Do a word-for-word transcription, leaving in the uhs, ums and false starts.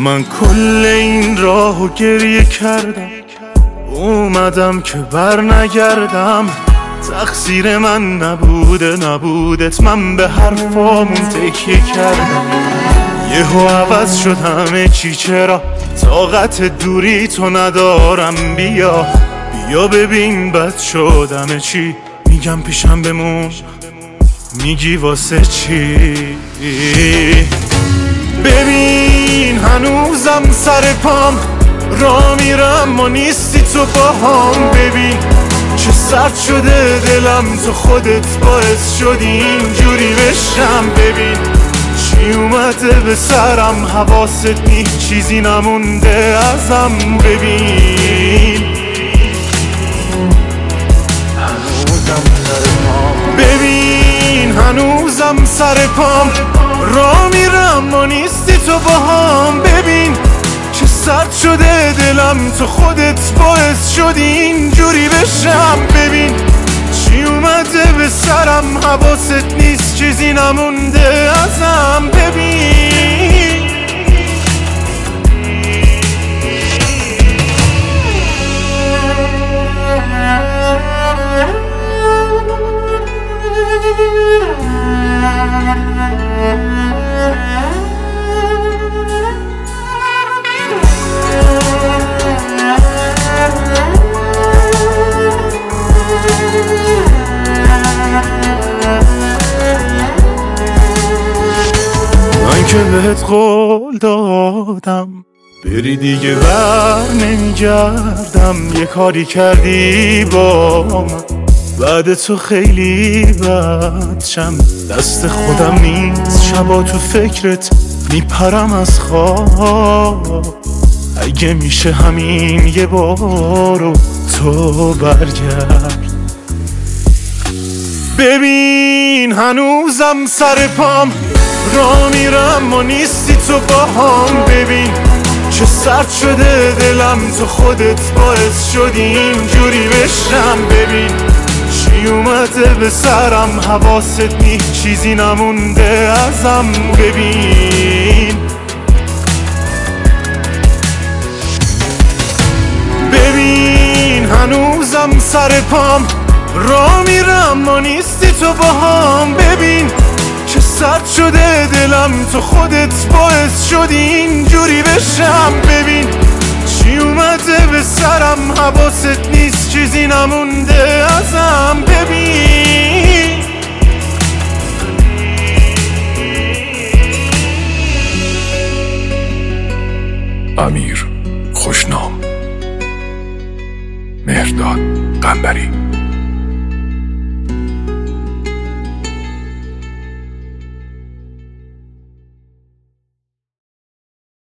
من کل این راهو گریه کردم، اومدم که بر نگردم. تقصیر من نبوده نبودت، من به حرفامون تکیه کردم. یهو عوض شد همه چی، چرا طاقت دوری تو ندارم. بیا بیا ببین بد شد همه چی، میگم پیشم بمون میگی واسه چی. ببین هنوزم سر پام را میرم و نیستی تو باهام. ببین چه سرد شده دلم، تو خودت باعث شدی اینجوری بشم. ببین چی اومده به سرم، حواست نیست چیزی نمونده ازم. ببین هنوزم سر پام، ببین هنوزم سر پام را میرم و نیستی تو باهام. ببین چه سرد شده دلم، تو خودت باعث شدی اینجوری بشم. ببین چی اومده به سرم، حواست نیست چیزی نمونده ازم. ببین من که بهت قول دادم بری دیگه بر نمیگردم. یه کاری کردی با من بعد تو خیلی بدشم. دست خودم نیست شبا تو فکرت میپرم از خواب. اگه میشه همین یه بارو تو برگرد. ببین هنوزم سر پام را میرم و نیستی تو باهام. ببین چه سرد شده دلم، تو خودت باعث شدی اینجوری بشم. ببین چی اومده به سرم، حواست نیست چیزی نمونده ازم. ببین ببین هنوزم سر پام را میرم و نیستی تو باهام. ببین چه سرد شده دلم، تو خودت باعث شدی اینجوری بشم. ببین چی اومده به سرم، حواست نیست چیزی نمونده ازم. ببین امیر خوشنام، مهرداد قنبری.